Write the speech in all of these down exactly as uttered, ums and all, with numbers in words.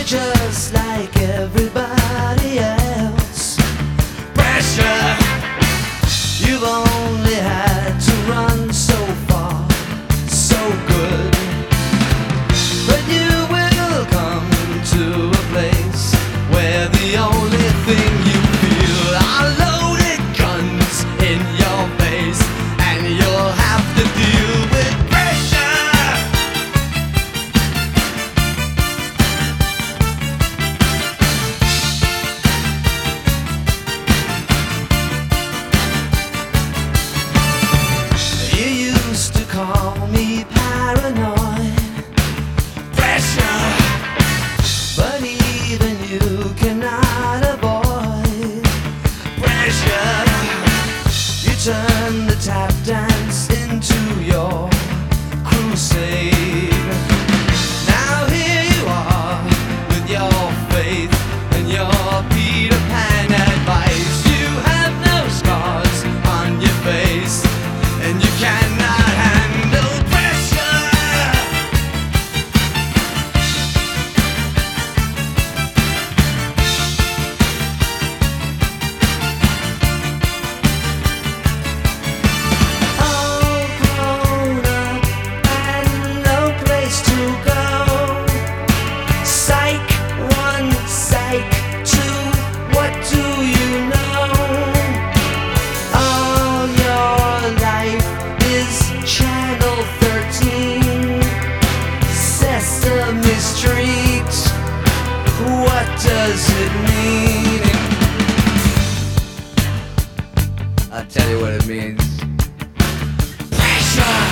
just like everybody else. Pressure, you've only had to run so far, so good. But you will come to a place where the only thing you feel are loaded guns in your face, and you'll have to deal with pressure. You used to call me paranoid, pressure, but even you cannot avoid pressure. You turn the tap dance into your crusade. Now here you are with your faith and your Peter Pan advice. You have no scars on your face, and you cannot handle pressure. All grown up and no place to go. Psych one, psych two, what do you know? All your life is Channel thirteen, Sesame Street. What does it mean? I'll tell you what it means. Pressure.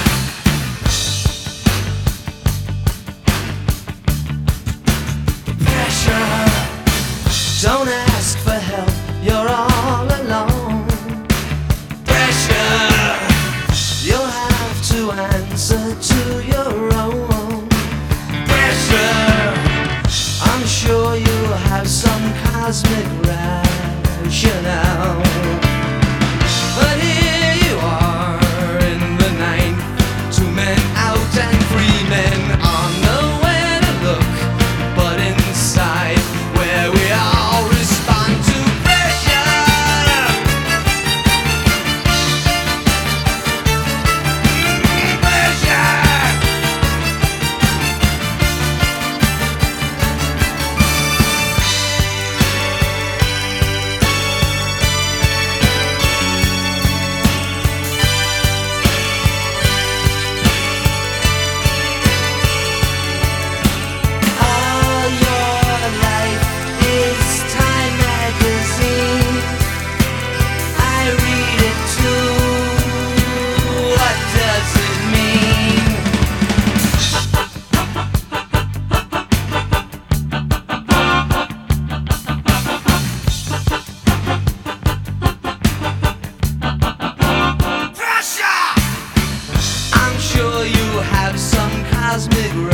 Pressure. Don't ask for help, you're all alone. Pressure. You'll have to answer to your own pressure. I'm sure you have some cosmic rationale, but here you are in the ninth, two men out and three men on. Nowhere to look but inside, where we all respond to pressure. Pressure. All your life is Time magazine. I read it too. What does it mean? Pressure! I'm sure you have some cosmic